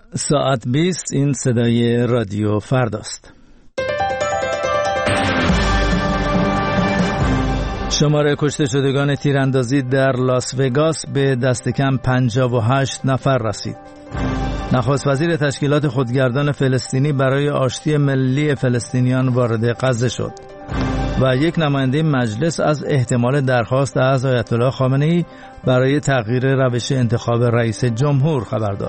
ساعت 20 این صدای رادیو فرداست. شماره کشته شدگان تیراندازی در لاس وگاس به دست کم 58 نفر رسید. نخست وزیر تشکیلات خودگردان فلسطینی برای آشتی ملی فلسطینیان وارد غزه شد و یک نماینده مجلس از احتمال درخواست از آیت الله خامنه‌ای برای تغییر روش انتخاب رئیس جمهور خبر داد.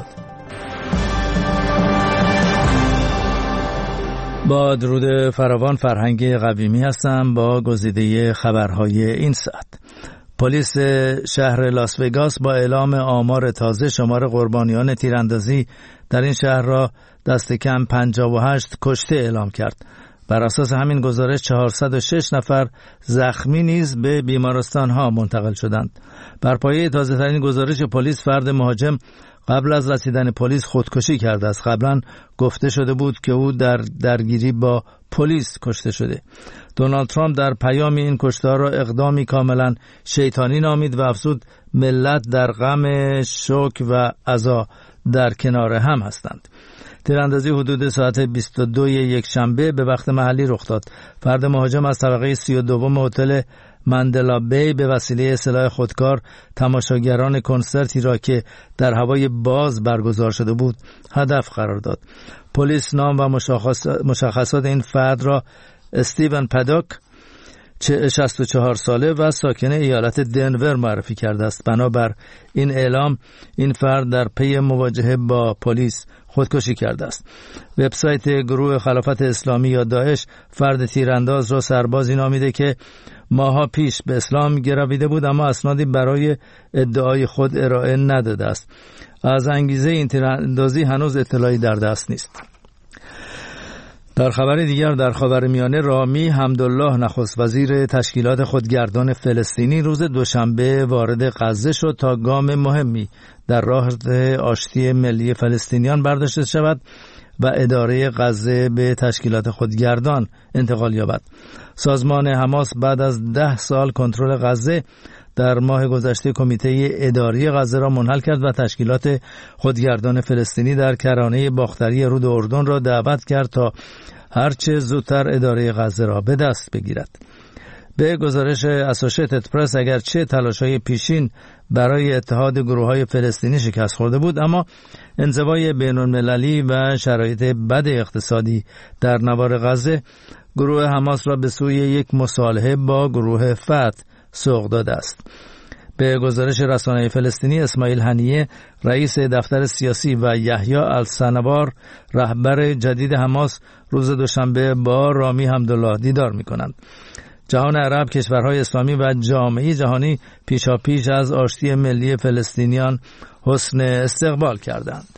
با درود فراوان، فرهنگ قویمی هستم با گزیده خبرهای این ساعت. پلیس شهر لاس وگاس با اعلام آمار تازه شمار قربانیان تیراندازی در این شهر را دست کم 58 کشته اعلام کرد. بر اساس همین گزارش 406 نفر زخمی نیز به بیمارستان‌ها منتقل شدند. بر پایه تازه‌ترین گزارش پلیس، فرد مهاجم قبل از رسیدن پلیس خودکشی کرده است. قبلا گفته شده بود که او در درگیری با پلیس کشته شده. دونالد ترامپ در پیام این کشتار را اقدامی کاملا شیطانی نامید و افزود ملت در غم، شوک و عزا در کنار هم هستند. تیراندازی حدود ساعت 22 یک شنبه به وقت محلی رخ داد. فرد مهاجم از طبقه 32 هتل مندلا بی به وسیله سلاح خودکار تماشاگران کنسرتی را که در هوای باز برگزار شده بود هدف قرار داد. پلیس نام و مشخصات این فرد را استیون پداک 64 ساله و ساکن ایالت دنور معرفی کرده است. بنابر این اعلام این فرد در پی مواجهه با پلیس خودکشی کرده است. وبسایت گروه خلافت اسلامی یا داعش فرد تیرانداز را سربازی نامیده که ماها پیش به اسلام گرویده بود اما اسنادی برای ادعای خود ارائه نداده است. از انگیزه این تیراندازی هنوز اطلاعی در دست نیست. در خبر دیگر، در خاورمیانه رامی حمدالله نخست وزیر تشکیلات خودگردان فلسطینی روز دوشنبه وارد غزه شد تا گام مهمی در راه آشتی ملی فلسطینیان برداشته شود و اداره غزه به تشکیلات خودگردان انتقال یابد. سازمان حماس بعد از 10 سال کنترل غزه در ماه گذشته کمیته اداری غزه را منحل کرد و تشکیلات خودگردان فلسطینی در کرانه باختری رود اردن را دعوت کرد تا هرچه زودتر اداره غزه را به دست بگیرد. به گزارش اسوشیتد پرس، اگرچه تلاش‌های پیشین برای اتحاد گروه‌های فلسطینی شکست خورده بود، اما انزوای بین‌المللی و شرایط بد اقتصادی در نوار غزه گروه حماس را به سوی یک مصالحه با گروه فتح سوق داده است. به گزارش رسانه فلسطینی، اسماعیل هنیه رئیس دفتر سیاسی و یحیی السنوار رهبر جدید حماس روز دوشنبه با رامی حمدالله دیدار می‌کنند. جهان عرب، کشورهای اسلامی و جامعه جهانی پیشاپیش از آشتی ملی فلسطینیان حسن استقبال کردند.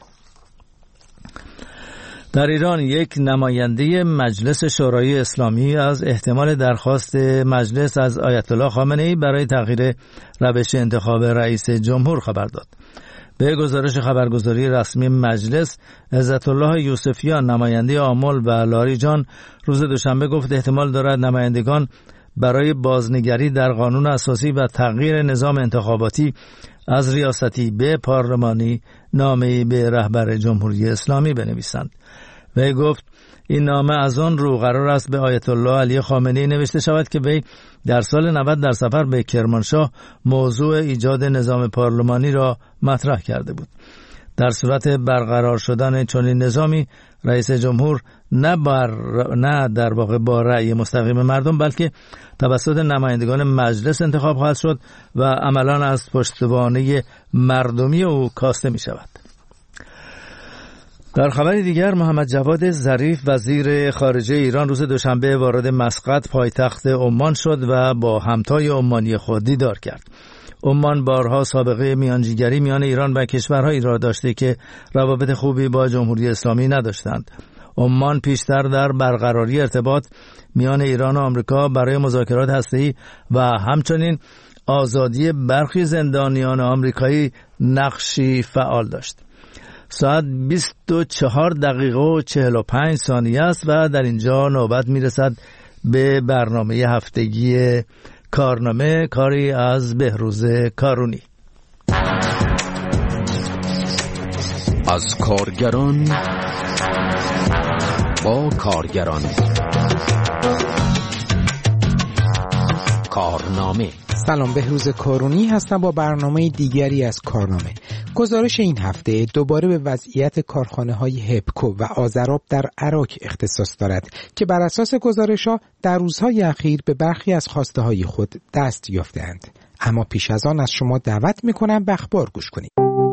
در ایران یک نماینده مجلس شورای اسلامی از احتمال درخواست مجلس از آیت الله خامنه‌ای برای تغییر روش انتخاب رئیس جمهور خبر داد. به گزارش خبرگزاری رسمی مجلس، عزت الله یوسفیان نماینده آمل و لاریجان روز دوشنبه گفت احتمال دارد نمایندگان برای بازنگری در قانون اساسی و تغییر نظام انتخاباتی از ریاستی به پارلمانی نامه‌ای به رهبر جمهوری اسلامی بنویسند. وی گفت این نامه از آن رو قرار است به آیت الله علی خامنه‌ای نوشته شود که وی در سال 90 در سفر به کرمانشاه موضوع ایجاد نظام پارلمانی را مطرح کرده بود. در صورت برقرار شدن چنین نظامی، رئیس جمهور نه در واقع با رأی مستقیم مردم بلکه توسط نمایندگان مجلس انتخاب خواهد شد و عملاً از پشتوانه مردمی او کاسته می شود. در خبر دیگر، محمد جواد ظریف وزیر خارجه ایران روز دوشنبه وارد مسقط پایتخت عمان شد و با همتای عمانی خود دیدار کرد. عمان بارها سابقه میانجیگری میان ایران و کشورهایی را داشته که روابط خوبی با جمهوری اسلامی نداشتند. عمان پیشتر در برقراری ارتباط میان ایران و آمریکا برای مذاکرات هسته‌ای و همچنین آزادی برخی زندانیان آمریکایی نقشی فعال داشت. ساعت 24 دقیقه و 45 ثانیه است و در اینجا نوبت میرسد به برنامه هفتگی کارنامه، کاری از بهروز کارونی. از کارگران با کارگران. کارنامه. سلام، بهروز کارونی هستم با برنامه دیگری از کارنامه. گزارش این هفته دوباره به وضعیت کارخانه‌های هپکو و آذراب در عراق اختصاص دارد که بر اساس گزارش‌ها در روزهای اخیر به برخی از خواسته‌های خود دست یافته‌اند. اما پیش از آن از شما دعوت می‌کنم به اخبار گوش کنید.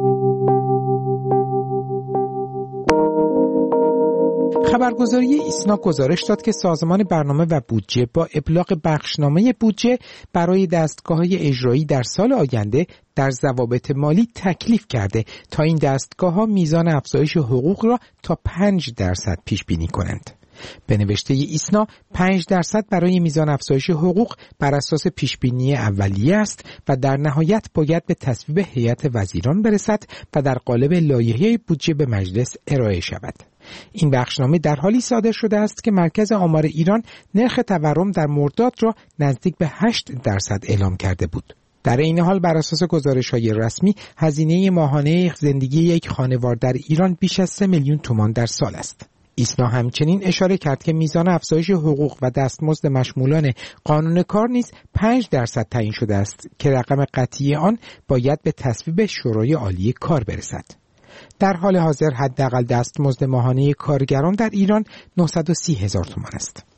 خبرگزاری ایسنا گزارش داد که سازمان برنامه و بودجه با ابلاغ بخشنامه بودجه برای دستگاه‌های اجرایی در سال آینده در ضوابط مالی تکلیف کرده تا این دستگاه‌ها میزان افزایش حقوق را تا 5% پیش بینی کنند. به نوشته ایسنا 5% برای میزان افزایش حقوق بر اساس پیشبینی اولیه است و در نهایت باید به تصویب هیئت وزیران برسد و در قالب لایحه بودجه به مجلس ارائه شود. این بخشنامه در حالی صادر شده است که مرکز آمار ایران نرخ تورم در مرداد را نزدیک به 8% اعلام کرده بود. در این حال بر اساس گزارش‌های رسمی هزینه ماهانه زندگی یک خانوار در ایران بیش از 3 میلیون تومان در سال است. ایسنا همچنین اشاره کرد که میزان افزایش حقوق و دستمزد مشمولان قانون کار نیز 5% تعیین شده است که رقم قطعی آن باید به تصویب شورای عالی کار برسد. در حال حاضر حداقل دستمزد ماهانه کارگران در ایران 930,000 تومان است.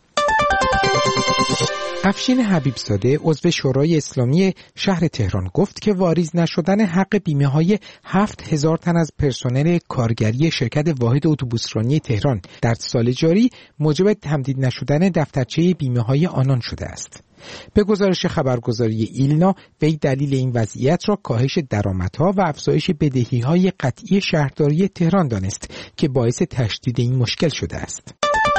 افشین حبیبزاده عضو شورای اسلامی شهر تهران گفت که واریز نشدن حق بیمه‌های 7,000 تن از پرسنل کارگری شرکت واحد اتوبوسرانی تهران در سال جاری موجب تمدید نشدن دفترچه بیمه‌های آنان شده است. به گزارش خبرگزاری ایلنا، وی دلیل این وضعیت را کاهش درآمدها و افزایش بدهی‌های قطعی شهرداری تهران دانست که باعث تشدید این مشکل شده است.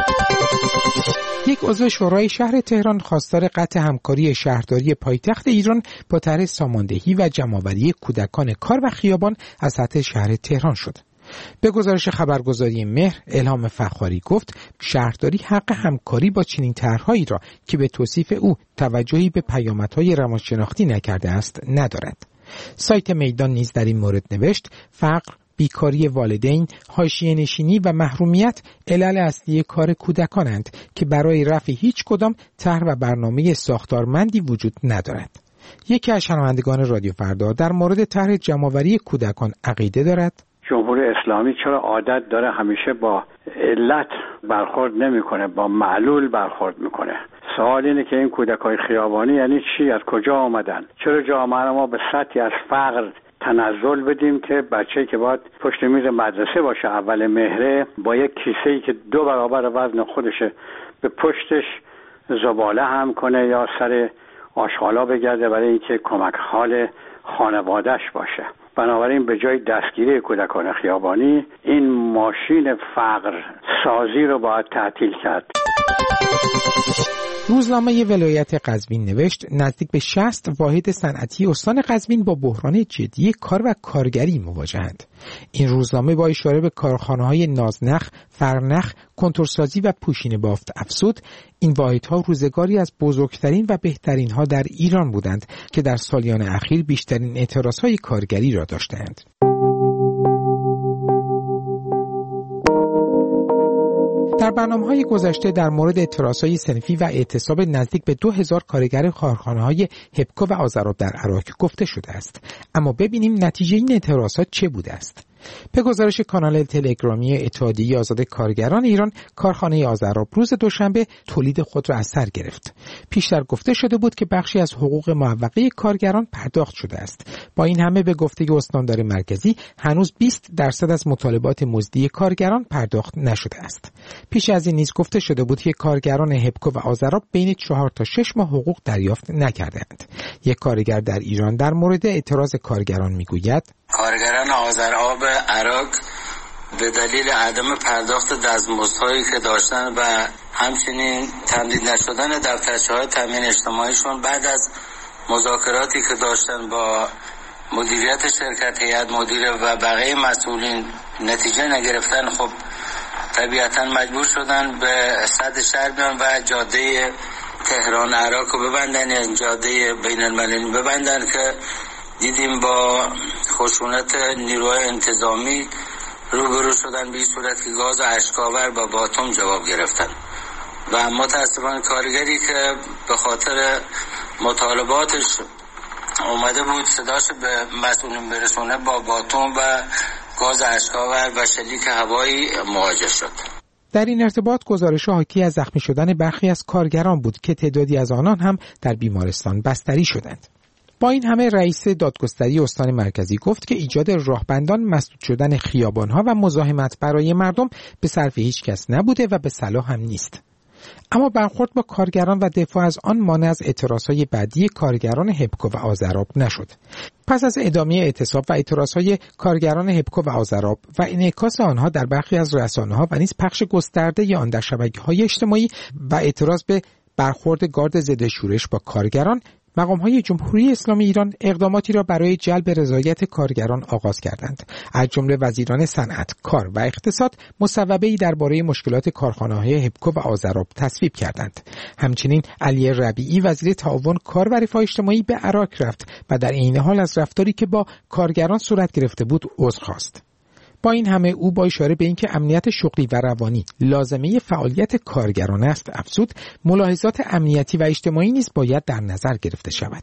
یک عضو شورای شهر تهران خواستار قطع همکاری شهرداری پایتخت ایران با طرح ساماندهی و جمع‌آوری کودکان کار و خیابان از سطح شهر تهران شد. به گزارش خبرگزاری مهر، الهام فخاری گفت شهرداری حق همکاری با چنین طرح‌هایی را که به توصیف او توجهی به پیامدهای روانشناختی نکرده است ندارد. سایت میدان نیز در این مورد نوشت فقر، بیکاری والدین، حاشیه‌نشینی و محرومیت علل اصلی کار کودکانند که برای رفع هیچ کدام طرح و برنامه ساختارمندی وجود ندارد. یکی از شنوندگان رادیو فردا در مورد طرح جمع‌آوری کودکان عقیده دارد. جمهوری اسلامی چرا عادت داره همیشه با علت برخورد نمیکنه، با معلول برخورد میکنه؟ سوال اینه که این کودکای خیابانی یعنی چی؟ از کجا آمدن؟ چرا جامعه ما به سطحی از فقر تنزل بدیم که بچه‌ای که باید پشت میز مدرسه باشه اول مهره با یک کیسه‌ای که 2 برابر وزن خودشه به پشتش زباله هم کنه یا سر آشغالا بگرده برای اینکه کمک حال خانواده‌اش باشه. بنابراین به جای دستگیری کودکان خیابانی این ماشین فقر سازی رو باید تعطیل کرد. روزنامه ولایت قزوین نوشت نزدیک به 60 واحد صنعتی استان قزوین با بحران جدی کار و کارگری مواجهند. این روزنامه با اشاره به کارخانه‌های نازنخ، فرنخ، کنتورسازی و پوشین بافت افزود این واحدها روزگاری از بزرگترین و بهترین‌ها در ایران بودند که در سالیان اخیر بیشترین اعتراضهای کارگری را داشتند. در برنامه‌های گذشته در مورد اعتراضهای صنفی و اعتصاب نزدیک به 2000 کارگر کارخانه‌های هپکو و آذراب در عراق گفته شده است. اما ببینیم نتیجه این اعتراضات چه بوده است. به گزارش کانال تلگرامی اتحادیه آزاد کارگران ایران، کارخانه آذراب روز دوشنبه تولید خود را از سر گرفت. پیشتر گفته شده بود که بخشی از حقوق معوقه کارگران پرداخت شده است. با این همه به گفته استاندار مرکزی هنوز 20% از مطالبات مزدی کارگران پرداخت نشده است. پیش از این نیز گفته شده بود که کارگران هپکو و آذراب بین 4 تا 6 ماه حقوق دریافت نکردند. یک کارگر در ایران در مورد اعتراض کارگران میگوید کارگران آذراب عراق به دلیل عدم پرداخت دستمزدهایی که داشتن و همچنین تمدید نشدن دفترچه‌های تامین اجتماعیشون بعد از مذاکراتی که داشتن با مدیریت شرکت، هیئت مدیره و بقیه مسئولین نتیجه نگرفتن، خب طبیعتا مجبور شدن به صد شهر بیان و جاده تهران عراق رو ببندن، یعنی جاده بین المللی ببندن که دیدیم با خشونت نیروهای انتظامی روبرو شدن به این صورت که گاز اشک‌آور با باتوم جواب گرفتن و متاسفانه کارگری که به خاطر مطالباتش اومده بود صداش به مسئولین برسونه با باتوم و گاز اشک‌آور و شلیک هوایی مواجه شد. در این ارتباط گزارش حاکی از زخمی شدن برخی از کارگران بود که تعدادی از آنان هم در بیمارستان بستری شدند. با این همه رئیس دادگستری استان مرکزی گفت که ایجاد راهبندان، مسدود شدن خیابان‌ها و مزاحمت برای مردم به صرف هیچ کس نبوده و به صلاح هم نیست. اما برخورد با کارگران و دفاع از آن مانع از اعتراضهای بعدی کارگران هپکو و آذراب نشد. پس از ادامه اعتصاب و اعتراضهای کارگران هپکو و آذراب و انعکاس آنها در برخی از رسانه‌ها و نیز پخش گسترده آن در شبکه‌های اجتماعی و اعتراض به برخورد گارد ضد شورش با کارگران، مقام‌های جمهوری اسلامی ایران اقداماتی را برای جلب رضایت کارگران آغاز کردند. از جمله وزیران صنعت، کار و اقتصاد مصوبه‌ای درباره مشکلات کارخانه‌های هپکو و آذراب تصویب کردند. همچنین علی ربیعی وزیر تعاون کار و رفاه اجتماعی به عراق رفت و در عین حال از رفتاری که با کارگران صورت گرفته بود عذر خواست. با این همه او با اشاره به اینکه امنیت شغلی و روانی لازمه فعالیت کارگران است افزود ملاحظات امنیتی و اجتماعی نیز باید در نظر گرفته شود.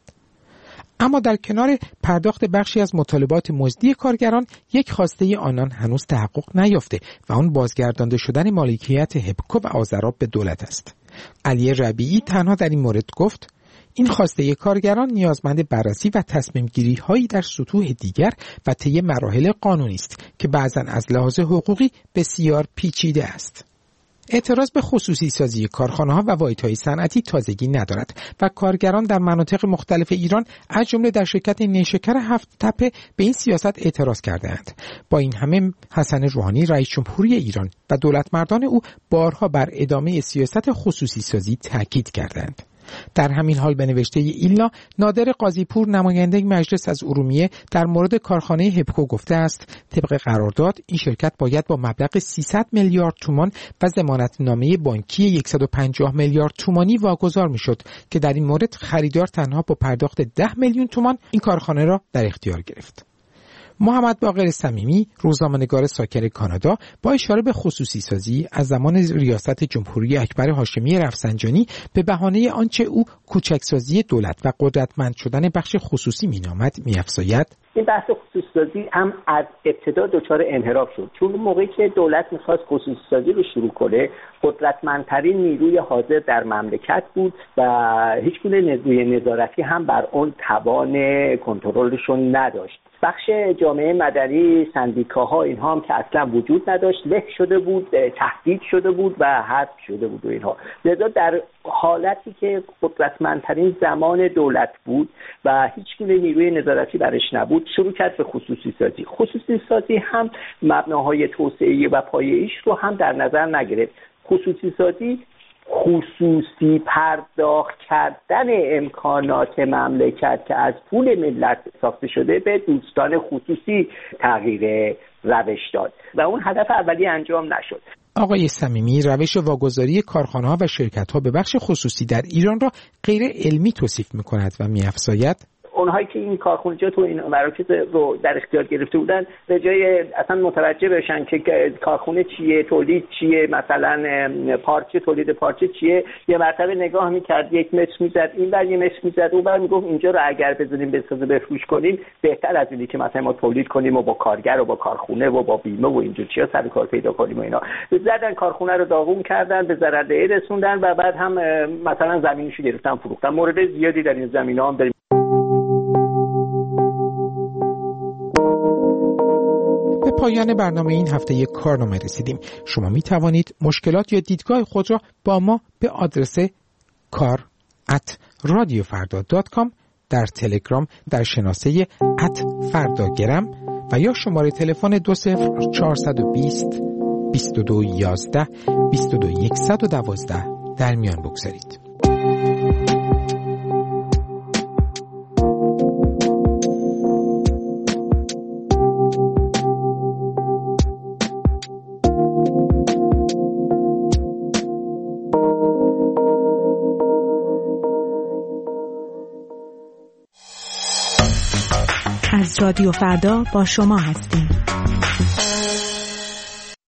اما در کنار پرداخت بخشی از مطالبات مزدی کارگران، یک خواسته آنان هنوز تحقق نیافته و آن بازگردانده شدن مالکیت هپکو و آذراب به دولت است. علی ربیعی تنها در این مورد گفت این خواسته کارگران نیازمند بررسی و تصمیم گیری هایی در سطوح دیگر و طی مراحل قانونی است که بعضاً از لحاظ حقوقی بسیار پیچیده است. اعتراض به خصوصی سازی کارخانه‌ها و واحدهای صنعتی تازگی ندارد و کارگران در مناطق مختلف ایران از جمله در شرکت نیشکر هفت تپه به این سیاست اعتراض کرده‌اند. با این همه حسن روحانی رئیس جمهوری ایران و دولتمردان او بارها بر ادامه سیاست خصوصی سازی تاکید کردند. در همین حال به نوشته ایلنا، نادر قاضیپور نماینده مجلس از ارومیه در مورد کارخانه هپکو گفته است طبق قرارداد این شرکت باید با مبلغ 300 میلیارد تومان و ضمانتنامه بانکی 150 میلیارد تومانی واگذار میشد که در این مورد خریدار تنها با پرداخت 10 میلیون تومان این کارخانه را در اختیار گرفت. محمد باقر صمیمی، روزنامه‌نگار ساکن کانادا، با اشاره به خصوصی سازی از زمان ریاست جمهوری اکبر هاشمی رفسنجانی به بهانه آنچه او کوچکسازی دولت و قدرتمند شدن بخش خصوصی مینامد می‌افزاید این بحث خصوصی سازی هم از ابتدا دچار انحراف شد، چون موقعی که دولت می‌خواست خصوصی سازی رو شروع کنه قدرتمندترین نیروی حاضر در مملکت بود و هیچ گونه نیروی نظارتی هم بر اون توان کنترلشون نداشت. بخش جامعه مدنی، سندیکاها، اینها هم که اصلا وجود نداشت، له شده بود، تهدید شده بود و حذف شده بود و اینها. لذا در حالتی که قدرتمندترین زمان دولت بود و هیچ گونه نیروی نظارتی برش نبود، شروع کرد به خصوصی سازی. خصوصی سازی هم مبناهای توسعه‌ای و پایه‌ایش رو هم در نظر نگرفت. خصوصی سازی خصوصی پرداخت کردن امکانات مملکت که از پول ملت ساخته شده به دوستان خصوصی تغییر روش داد و اون هدف اولی انجام نشد. آقای صمیمی روش واگذاری کارخانه‌ها و شرکت‌ها به بخش خصوصی در ایران را غیر علمی توصیف می‌کند و می‌افزاید اونهایی که این کارخانجات و این مراکز رو در اختیار گرفته بودن به جای اصلا متوجه بشن که کارخونه چیه، تولید چیه، مثلا پارچه، تولید پارچه چیه، یه مرتبه نگاه میکرد، یک متر میزد این بر یه متر میزد اون بر، میگفت اینجا رو اگر بزنیم بسازه بفروش کنیم بهتر از اینی که مثلا ما تولید کنیم و با کارگر و با کارخونه و با بیمه و اینجور چیا سر کار پیدا کنیم و اینا. زدن کارخونه رو داغون کردن، به ضررده رسوندن و بعد هم مثلا زمینشو گرفتن فروختن. مورد زیادی در این زمینه‌ها هم داریم. به پایان برنامه این هفته کارنامه رسیدیم. شما می توانید مشکلات یا دیدگاه خود را با ما به آدرس kar@radiofarda.com در تلگرام در شناسه @فرداگرم و یا شماره تلفن 20420 2211 22112 در میان بگذارید. از رادیو فردا با شما هستیم.